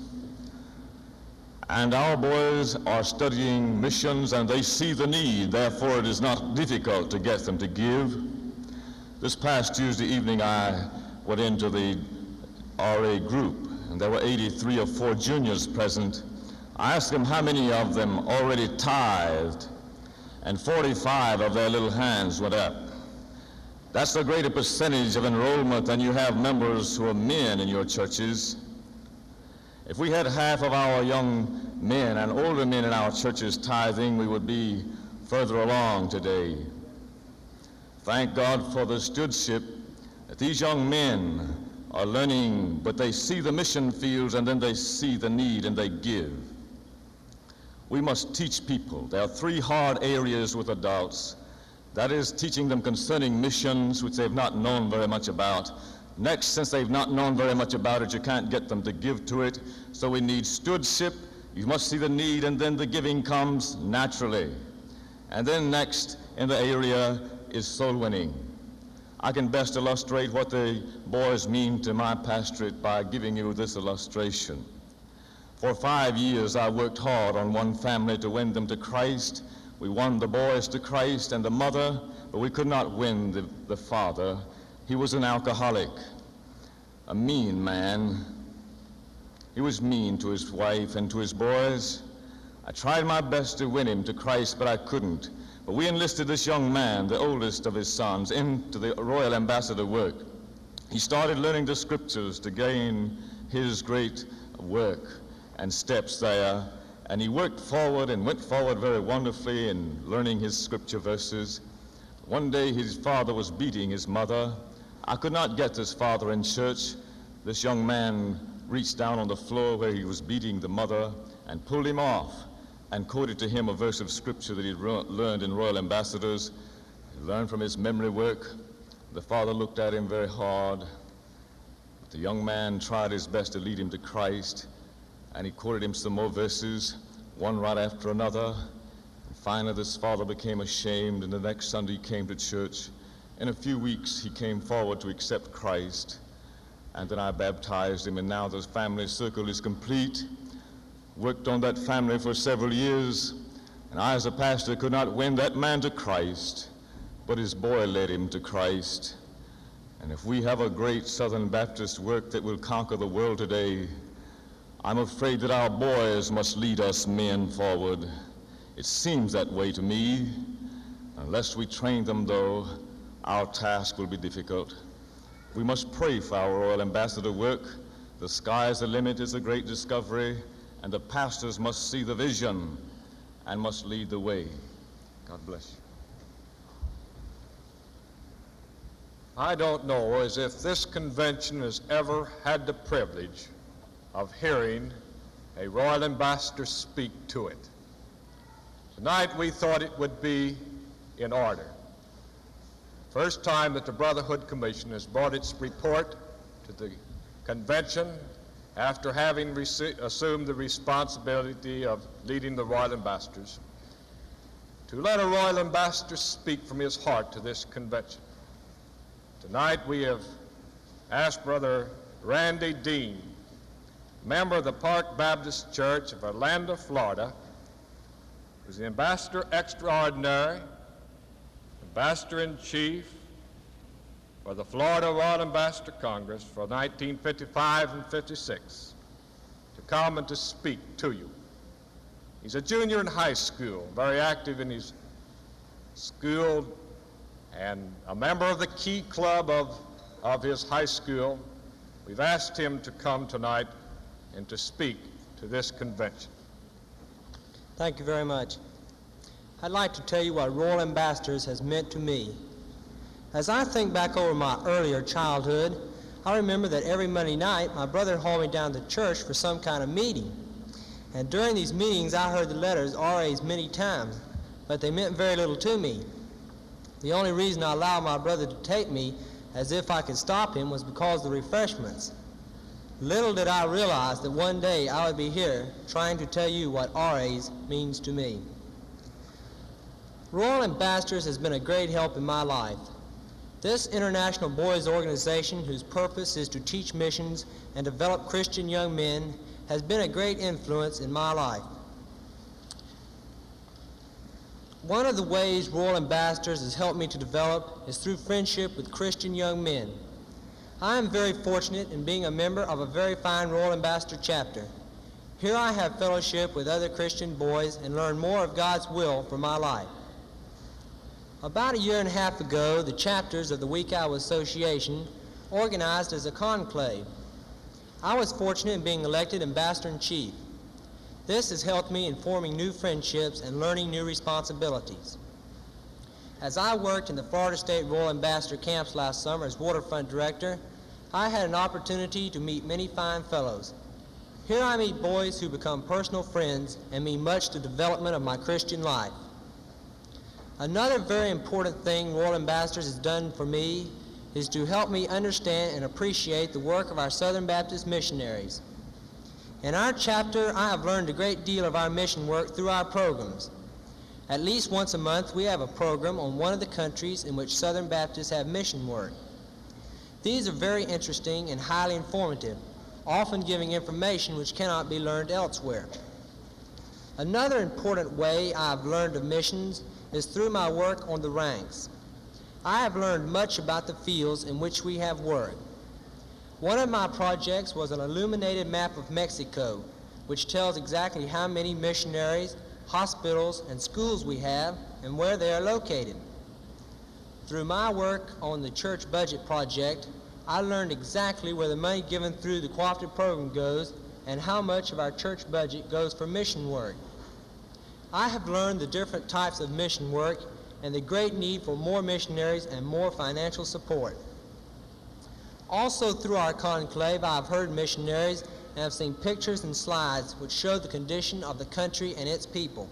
And our boys are studying missions, and they see the need. Therefore, it is not difficult to get them to give. This past Tuesday evening, I went into the R A group, and there were eighty-three or four juniors present. I asked them how many of them already tithed, and forty-five of their little hands went up. That's a greater percentage of enrollment than you have members who are men in your churches. If we had half of our young men and older men in our churches tithing, we would be further along today. Thank God for the stewardship that these young men are learning, but they see the mission fields and then they see the need and they give. We must teach people. There are three hard areas with adults. That is, teaching them concerning missions, which they've not known very much about. Next, since they've not known very much about it, you can't get them to give to it. So we need stewardship. You must see the need, and then the giving comes naturally. And then next in the area is soul winning. I can best illustrate what the boys mean to my pastorate by giving you this illustration. For five years, I worked hard on one family to win them to Christ. We won the boys to Christ and the mother, but we could not win the, the father. He was an alcoholic, a mean man. He was mean to his wife and to his boys. I tried my best to win him to Christ, but I couldn't. But we enlisted this young man, the oldest of his sons, into the Royal Ambassador work. He started learning the scriptures to gain his great work and steps there. And he worked forward and went forward very wonderfully in learning his scripture verses. One day his father was beating his mother. I could not get this father in church. This young man reached down on the floor where he was beating the mother and pulled him off and quoted to him a verse of scripture that he'd learned in Royal Ambassadors. He learned from his memory work. The father looked at him very hard. But the young man tried his best to lead him to Christ, and he quoted him some more verses, one right after another. And Finally, this father became ashamed, and the next Sunday he came to church. In a few weeks, he came forward to accept Christ, and then I baptized him, and now the family circle is complete. Worked on that family for several years, and I, as a pastor, could not win that man to Christ, but his boy led him to Christ. And if we have a great Southern Baptist work that will conquer the world today, I'm afraid that our boys must lead us men forward. It seems that way to me. Unless we train them, though, our task will be difficult. We must pray for our Royal Ambassador work. The sky's the limit is a great discovery, and the pastors must see the vision and must lead the way. God bless you. I don't know as if this convention has ever had the privilege of hearing a Royal Ambassador speak to it. Tonight we thought it would be in order. First time that the Brotherhood Commission has brought its report to the convention after having rece- assumed the responsibility of leading the Royal Ambassadors, to let a Royal Ambassador speak from his heart to this convention. Tonight we have asked Brother Randy Dean, member of the Park Baptist Church of Orlando, Florida, who's the Ambassador Extraordinary, Ambassador-in-Chief for the Florida Royal Ambassador Congress for nineteen fifty-five and fifty-six, to come and to speak to you. He's a junior in high school, very active in his school, and a member of the Key Club of, of his high school. We've asked him to come tonight and to speak to this convention. Thank you very much. I'd like to tell you what Royal Ambassadors has meant to me. As I think back over my earlier childhood, I remember that every Monday night my brother hauled me down to church for some kind of meeting. And during these meetings I heard the letters R A's many times, but they meant very little to me. The only reason I allowed my brother to take me as if I could stop him was because of the refreshments. Little did I realize that one day I would be here trying to tell you what R A's means to me. Royal Ambassadors has been a great help in my life. This international boys organization, whose purpose is to teach missions and develop Christian young men, has been a great influence in my life. One of the ways Royal Ambassadors has helped me to develop is through friendship with Christian young men. I am very fortunate in being a member of a very fine Royal Ambassador chapter. Here I have fellowship with other Christian boys and learn more of God's will for my life. About a year and a half ago, the chapters of the Week Hour Association organized as a conclave. I was fortunate in being elected Ambassador-in-Chief. This has helped me in forming new friendships and learning new responsibilities. As I worked in the Florida State Royal Ambassador camps last summer as waterfront director, I had an opportunity to meet many fine fellows. Here I meet boys who become personal friends and mean much to the development of my Christian life. Another very important thing Royal Ambassadors has done for me is to help me understand and appreciate the work of our Southern Baptist missionaries. In our chapter, I have learned a great deal of our mission work through our programs. At least once a month, we have a program on one of the countries in which Southern Baptists have mission work. These are very interesting and highly informative, often giving information which cannot be learned elsewhere. Another important way I have learned of missions is through my work on the ranks. I have learned much about the fields in which we have worked. One of my projects was an illuminated map of Mexico, which tells exactly how many missionaries, hospitals, and schools we have and where they are located. Through my work on the church budget project, I learned exactly where the money given through the cooperative program goes and how much of our church budget goes for mission work. I have learned the different types of mission work and the great need for more missionaries and more financial support. Also through our conclave, I have heard missionaries and have seen pictures and slides which show the condition of the country and its people.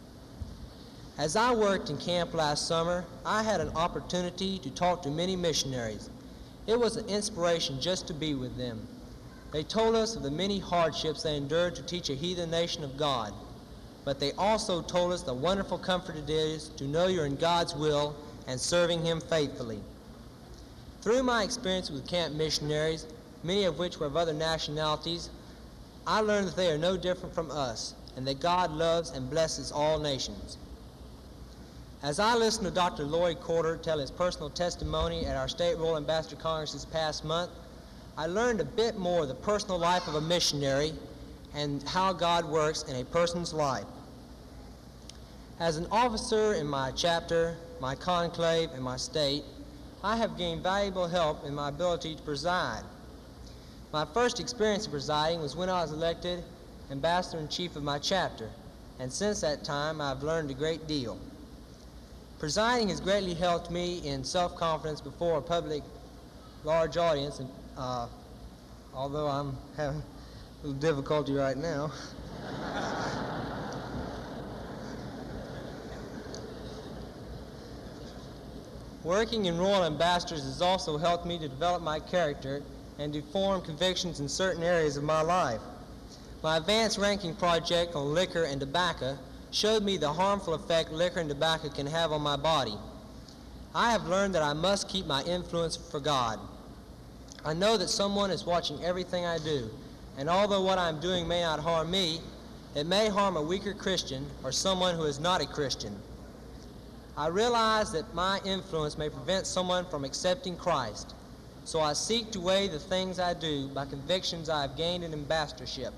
As I worked in camp last summer, I had an opportunity to talk to many missionaries. It was an inspiration just to be with them. They told us of the many hardships they endured to teach a heathen nation of God. but they also told us the wonderful comfort it is to know you're in God's will and serving Him faithfully. Through my experience with camp missionaries, many of which were of other nationalities, I learned that they are no different from us, and that God loves and blesses all nations. As I listened to Doctor Lloyd Corder tell his personal testimony at our State Royal Ambassador Congress this past month, I learned a bit more of the personal life of a missionary and how God works in a person's life. As an officer in my chapter, my conclave, and my state, I have gained valuable help in my ability to preside. My first experience of presiding was when I was elected Ambassador-in-Chief of my chapter, and since that time I've learned a great deal. Presiding has greatly helped me in self-confidence before a public, large audience, and, uh, although I'm having a little difficulty right now. Working in Royal Ambassadors has also helped me to develop my character and to form convictions in certain areas of my life. My advanced ranking project on liquor and tobacco showed me the harmful effect liquor and tobacco can have on my body. I have learned that I must keep my influence for God. I know that someone is watching everything I do, and although what I'm doing may not harm me, it may harm a weaker Christian or someone who is not a Christian. I realize that my influence may prevent someone from accepting Christ, so I seek to weigh the things I do by convictions I have gained in ambassadorship.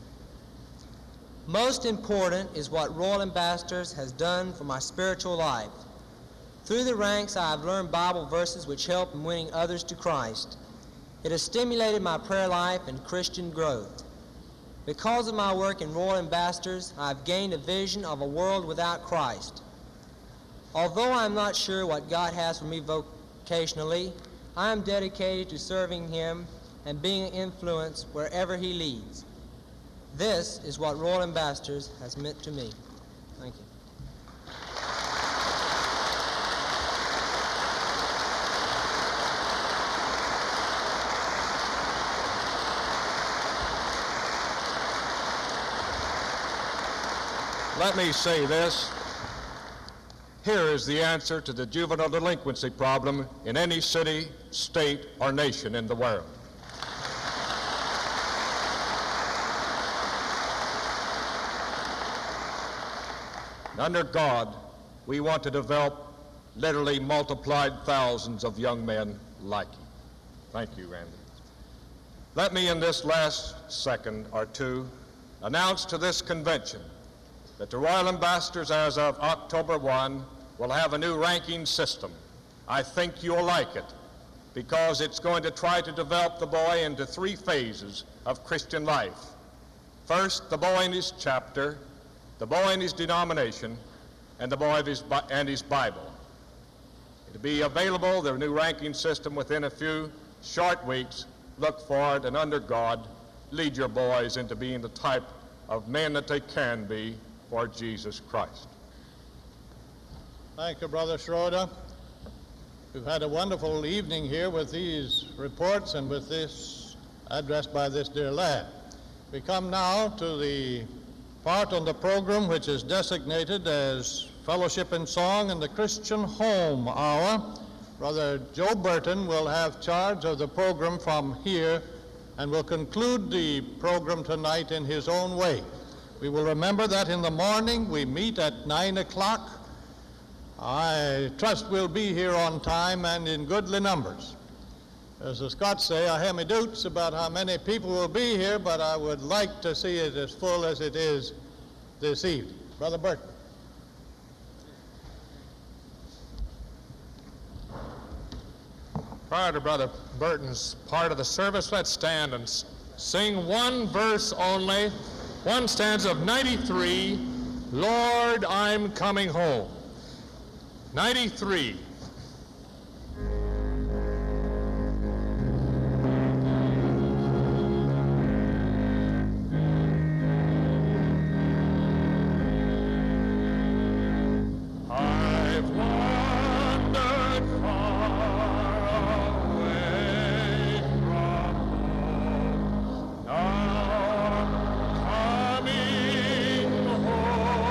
Most important is what Royal Ambassadors has done for my spiritual life. Through the ranks, I have learned Bible verses which help in winning others to Christ. It has stimulated my prayer life and Christian growth. Because of my work in Royal Ambassadors, I have gained a vision of a world without Christ. Although I am not sure what God has for me vocationally, I am dedicated to serving Him and being an influence wherever He leads. This is what Royal Ambassadors has meant to me. Thank you. Let me say this. Here is the answer to the juvenile delinquency problem in any city, state, or nation in the world. Under God, we want to develop literally multiplied thousands of young men like you. Thank you, Randy. Let me, in this last second or two, announce to this convention that the Royal Ambassadors, as of October first, will have a new ranking system. I think you'll like it because it's going to try to develop the boy into three phases of Christian life. First, the boy in his chapter, the boy in his denomination, and the boy of his Bi- and his Bible. It'll be available, the new ranking system, within a few short weeks. Look for it, and under God, lead your boys into being the type of men that they can be for Jesus Christ. Thank you, Brother Schroeder. We've had a wonderful evening here with these reports and with this address by this dear lad. We come now to the part on the program which is designated as Fellowship in Song and the Christian Home Hour. Brother Joe Burton will have charge of the program from here and will conclude the program tonight in his own way. We will remember that in the morning we meet at nine o'clock. I trust we'll be here on time and in goodly numbers. As the Scots say, I have my doubts about how many people will be here, but I would like to see it as full as it is this evening. Brother Burton. Prior to Brother Burton's part of the service, let's stand and s- sing one verse only, one stanza of ninety-three, Lord, I'm Coming Home. ninety-three. I've wandered far away from home, now I'm coming home.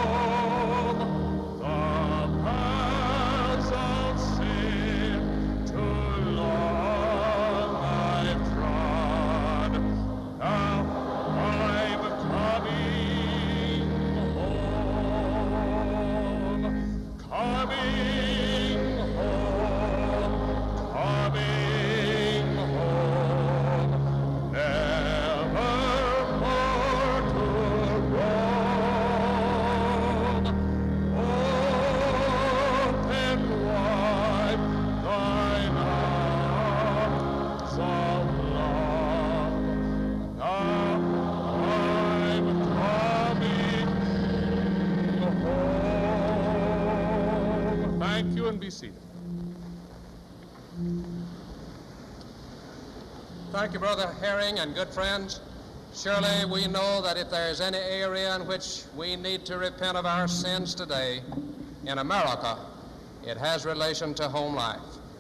you and be seated. Thank you, Brother Herring, and good friends. Surely we know that if there is any area in which we need to repent of our sins today in America, it has relation to home life.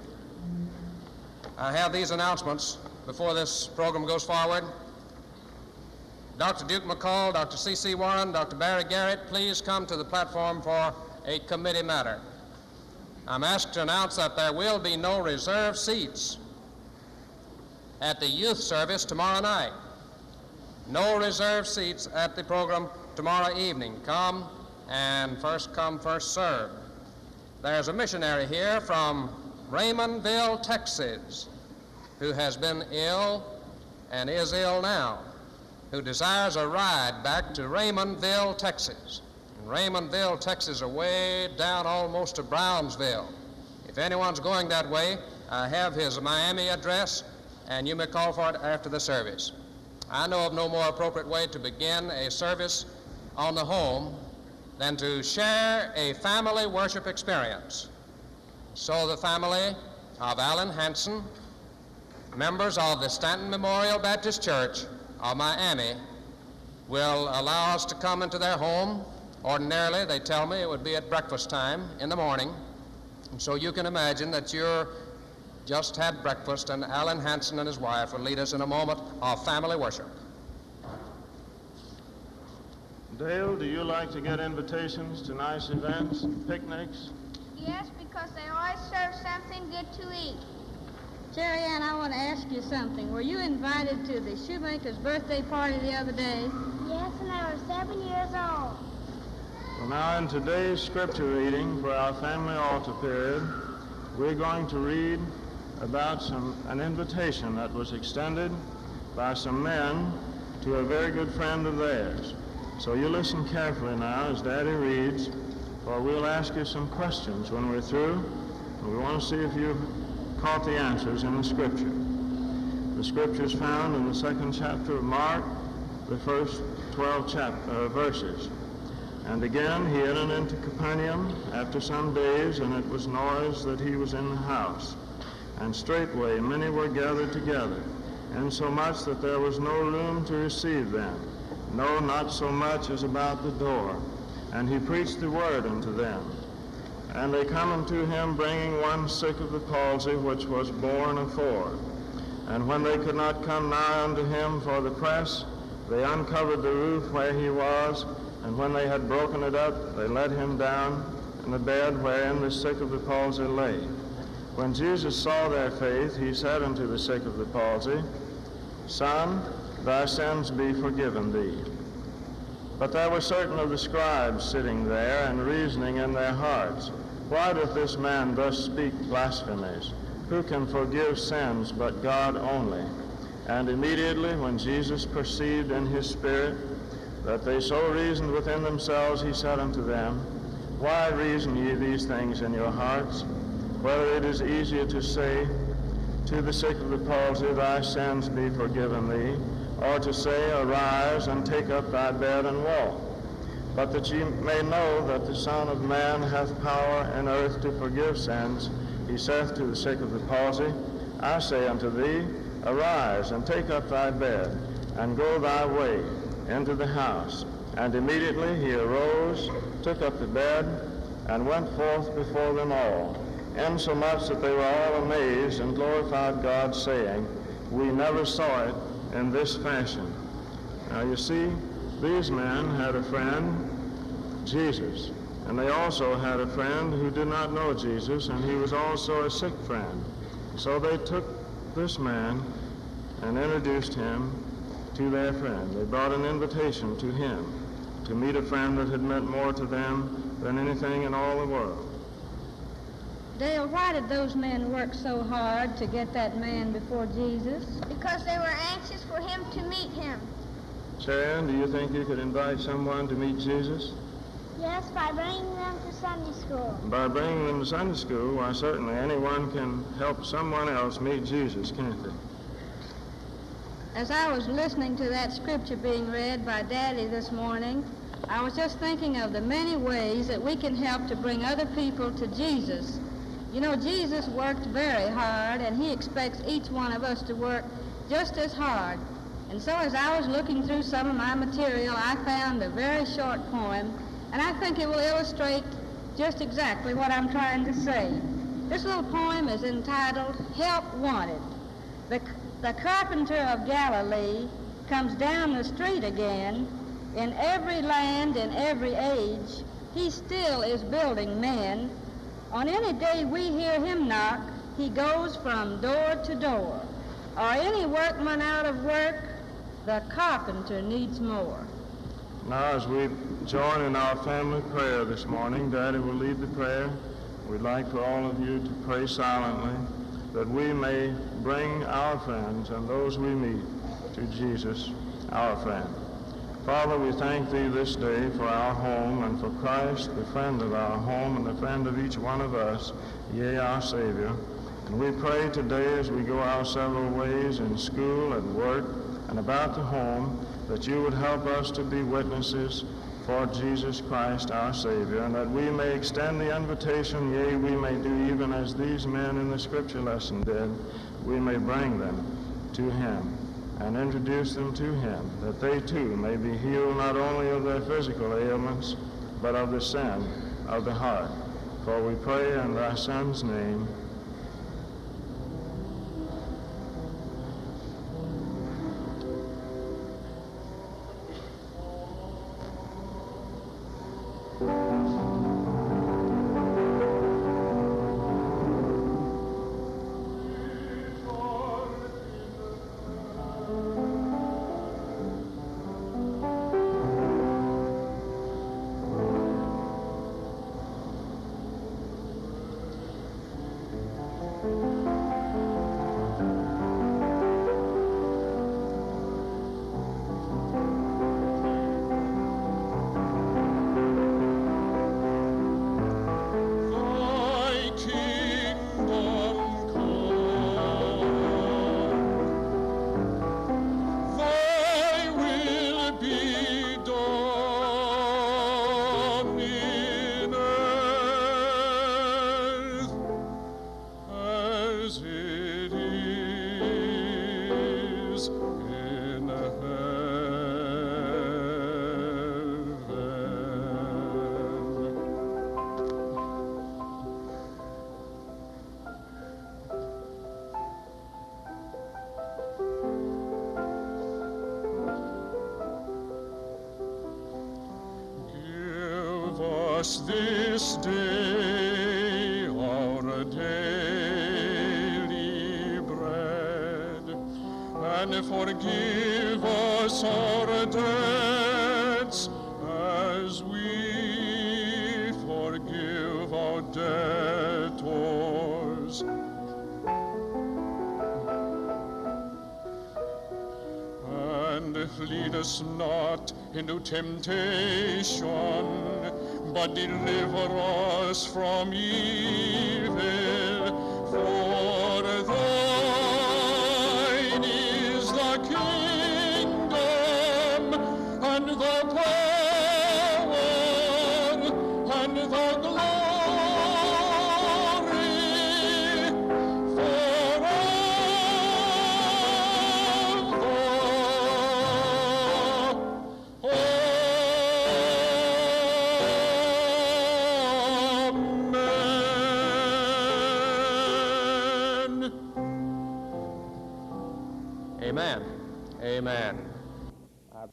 I have these announcements before this program goes forward. Doctor Duke McCall, Doctor C C Warren, Doctor Barry Garrett, please come to the platform for a committee matter. I'm asked to announce that there will be no reserved seats at the youth service tomorrow night. No reserved seats at the program tomorrow evening. Come and first come, first serve. There's a missionary here from Raymondville, Texas, who has been ill and is ill now, who desires a ride back to Raymondville, Texas. And Raymondville, Texas, are way down almost to Brownsville. If anyone's going that way, I have his Miami address, and you may call for it after the service. I know of no more appropriate way to begin a service on the home than to share a family worship experience. So the family of Alan Hansen, members of the Stanton Memorial Baptist Church of Miami, will allow us to come into their home. Ordinarily, they tell me it would be at breakfast time in the morning. And so you can imagine that you're just had breakfast, and Alan Hansen and his wife will lead us in a moment of family worship. Dale, do you like to get invitations to nice events and picnics? Yes, because they always serve something good to eat. Jerry Ann, I want to ask you something. Were you invited to the shoemaker's birthday party the other day? Yes, and I was seven years old. Well, now in today's scripture reading for our family altar period, we're going to read about some an invitation that was extended by some men to a very good friend of theirs. So you listen carefully now as Daddy reads, for we'll ask you some questions when we're through, and we want to see if you've caught the answers in the scripture. The scripture is found in the second chapter of Mark, the first twelve chap- uh, verses. And again he entered into Capernaum after some days, and it was noised that he was in the house. And straightway many were gathered together, insomuch that there was no room to receive them, no, not so much as about the door. And he preached the word unto them. And they come unto him, bringing one sick of the palsy, which was borne afore. And when they could not come nigh unto him for the press, they uncovered the roof where he was, and when they had broken it up, they let him down in the bed wherein the sick of the palsy lay. When Jesus saw their faith, he said unto the sick of the palsy, Son, thy sins be forgiven thee. But there were certain of the scribes sitting there, and reasoning in their hearts, Why doth this man thus speak blasphemies? Who can forgive sins but God only? And immediately when Jesus perceived in his spirit that they so reasoned within themselves, he said unto them, Why reason ye these things in your hearts? Whether it is easier to say to the sick of the palsy, Thy sins be forgiven thee, or to say, Arise and take up thy bed and walk. But that ye may know that the Son of Man hath power in earth to forgive sins, he saith to the sick of the palsy, I say unto thee, Arise and take up thy bed, and go thy way into the house. And immediately he arose, took up the bed, and went forth before them all, insomuch that they were all amazed and glorified God, saying, We never saw it in this fashion. Now you see, these men had a friend, Jesus, and they also had a friend who did not know Jesus, and he was also a sick friend. So they took this man and introduced him to their friend. They brought an invitation to him to meet a friend that had meant more to them than anything in all the world. Dale, why did those men work so hard to get that man before Jesus? Because they were anxious for him to meet him. Sharon, do you think you could invite someone to meet Jesus? Yes, by bringing them to Sunday school. By bringing them to Sunday school, why certainly anyone can help someone else meet Jesus, can't they? As I was listening to that scripture being read by Daddy this morning, I was just thinking of the many ways that we can help to bring other people to Jesus You know, Jesus worked very hard, and he expects each one of us to work just as hard. And so as I was looking through some of my material, I found a very short poem, and I think it will illustrate just exactly what I'm trying to say. This little poem is entitled, Help Wanted. The, the carpenter of Galilee comes down the street again. In every land, in every age, he still is building men. On any day we hear him knock, he goes from door to door. Or any workman out of work, the carpenter needs more. Now, as we join in our family prayer this morning, Daddy will lead the prayer. We'd like for all of you to pray silently that we may bring our friends and those we meet to Jesus, our friend. Father, we thank thee this day for our home and for Christ, the friend of our home and the friend of each one of us, yea, our Savior. And we pray today as we go our several ways in school and work and about the home, that you would help us to be witnesses for Jesus Christ, our Savior, and that we may extend the invitation, yea, we may do even as these men in the scripture lesson did, we may bring them to him and introduce them to him, that they too may be healed not only of their physical ailments, but of the sin of the heart. For we pray in thy Son's name. This day our daily bread, and forgive us our debts as we forgive our debtors. And lead us not into temptation, but deliver us from evil. For thine is the kingdom, and the power, and the glory, Amen. Amen. I,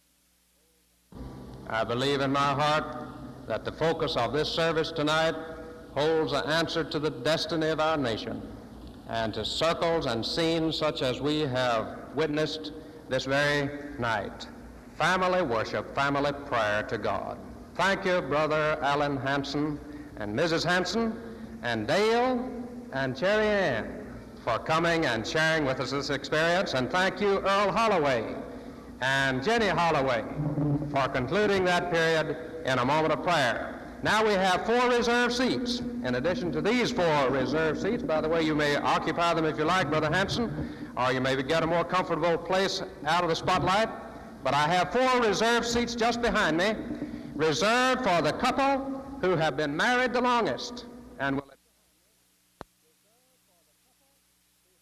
I believe in my heart that the focus of this service tonight holds the answer to the destiny of our nation and to circles and scenes such as we have witnessed this very night. Family worship, family prayer to God. Thank you, Brother Alan Hanson and Missus Hanson and Dale and Cherry Ann for coming and sharing with us this experience. And thank you, Earl Holloway and Jenny Holloway, for concluding that period in a moment of prayer. Now we have four reserved seats. In addition to these four reserved seats, by the way, you may occupy them if you like, Brother Hanson, or you may get a more comfortable place out of the spotlight. But I have four reserved seats just behind me, reserved for the couple who have been married the longest.